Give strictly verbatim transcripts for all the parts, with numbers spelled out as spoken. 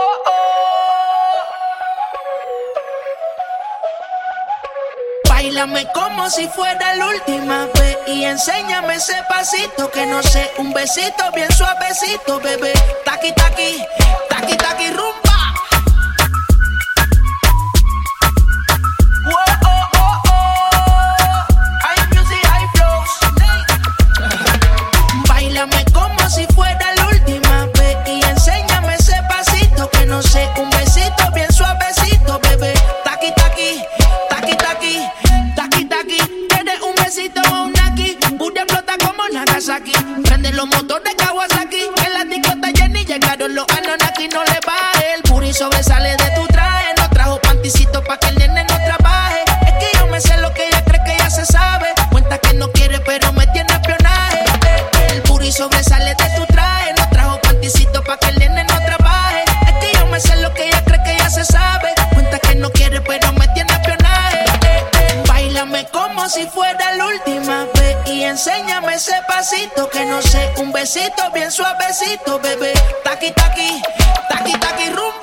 Báilame como si fuera la última vez y enséñame ese pasito que no sé, un besito bien suavecito, bebé. Taqui, taqui, taqui, taqui, rumba. Báilame como si fuera la última vez y enséñame ese pasito que no sé, un besito bien suavecito, bebé. Taqui, taqui, taqui, taqui, taqui, taqui. ¿Quieres un besito o un aquí? Booty explota como Nagasaki. Prende los motores Kawasaki. En la discota Jenny llegaron los Anunnaki. No le baje, el booty sobresale de tu traje. No trajo panticito pa' que el nene no trabaje. Es que yo me sé lo que ella cree que ya se sabe. Cuenta que no quiere pero me tiene espionaje. El booty sobresale de tu traje. No trajo panticito pa' que el nene no trabaje. Es que yo me sé lo que ella cree que ya se sabe. Cuenta que no quiere pero me tiene espionaje. Báilame como si fuera la última vez y enséñame ese pasito que no sé, un besito bien suavecito, bebé. Taqui, taqui, taqui, taqui, rumba.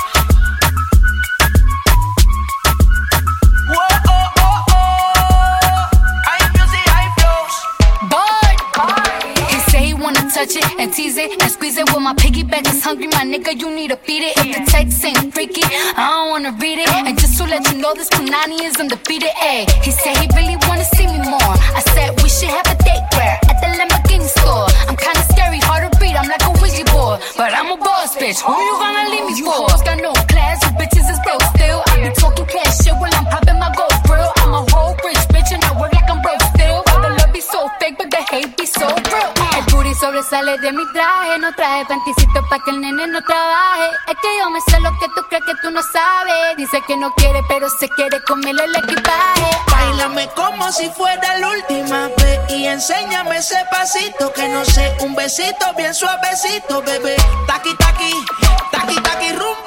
Touch it and tease it and squeeze it. When my piggyback is hungry, my nigga, you need to feed it. If the text ain't freaky, I don't wanna read it. And just to let you know, this Punani is undefeated. Ayy, he said he really wanna see me more. I said we should have a date where at the Lamborghini store. I'm kinda scary, hard to read, I'm like a Ouija board, but I'm a boss bitch. Who you gonna leave me for? Got no class, you bitches is broke still. I be talking cash shit while I'm popping my gold grill. I'm a whole rich bitch and I work like I'm broke still. But the love be so fake, but the hate be so real. El booty sobresale de mi traje, no traje panticito pa' que el nene no trabaje. Es que yo me sé lo que tú crees que tú no sabes. Dice que no quiere, pero se quiere comerle el equipaje. Báilame como si fuera la última vez y enséñame ese pasito que no sé, un besito bien suavecito, bebé. Taqui, taqui, taqui, taqui, rumba.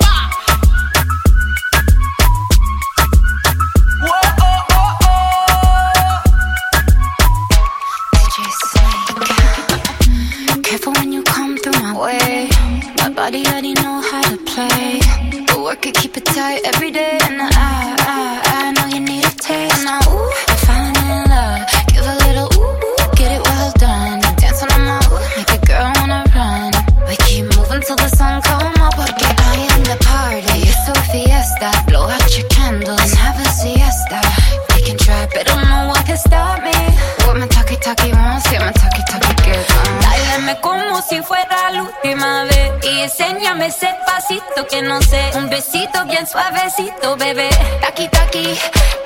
Careful when you come through my way. My body already know how to play. But work it, keep it tight every day. And I, I, I know you need a taste. And now, ooh, I'm falling in love. Give a little ooh, ooh, get it well done. Dance on my ooh, make a girl wanna run. We keep moving till the sun come up. Porque I am the party. It's a fiesta. Blow out your candles and have a siesta. They can try, but don't know what can stop me. What my talkie talkie wants, yeah, my talkie talkie gets on. Dáleme como si fuera la última vez y enséñame ese pasito que no sé, un besito bien suavecito, bebé. Taqui, taqui,